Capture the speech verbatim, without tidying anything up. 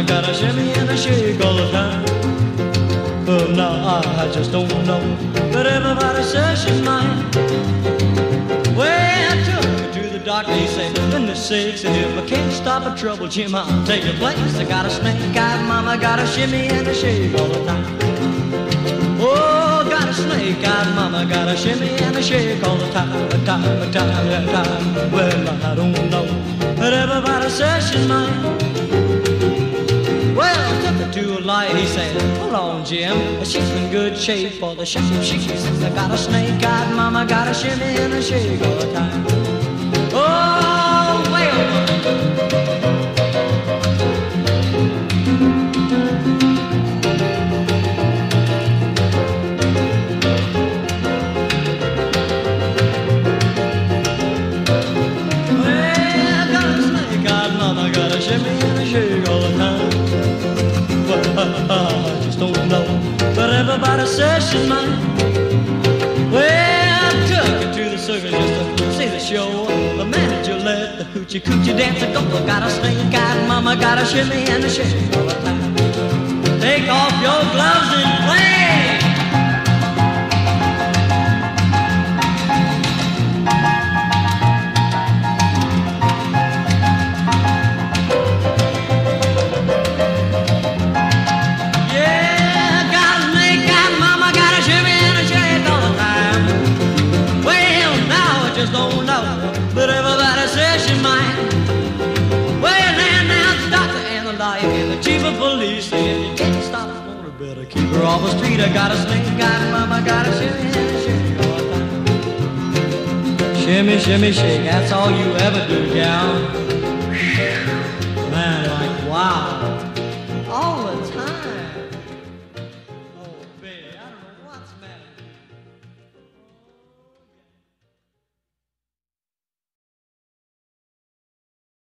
gotta shimmy and a shake all the time. Well, now I just don't know, but everybody says she's mine. Well, I took her to the doctor, he said, goodness sakes, if I can't stop a trouble, Jim, I'll take your place. I got a snake-eyed mama, got a shimmy and a shake all the time. Oh, got a snake-eyed mama, got a shimmy and a shake all the time, a time, a time, a time. Well, I don't know, but everybody says she's mine. Well, I took her to a light, he said, hold on, Jim, she's in good shape for the shape. She says, I got a snake-eyed mama, got a shimmy and a shake all the time. Oh, well. Shimmy and a shake all the time. Well, I just don't know, but everybody says she's mine. Well, I took her to the circus just to see the show. The manager let the hoochie coochie dancer go. Got a snake-eyed mama, got a shimmy and a shake all the time. Take off your gloves and play. Just don't know, but everybody says she's mine. Well, now, now the doctor and the lawyer and the chief of police say you can't stop her, mama, better keep her off the street. I got a snake-eyed mama, got a shimmy and a shake all the time. Shimmy, shimmy, shake, that's all you ever do, gal.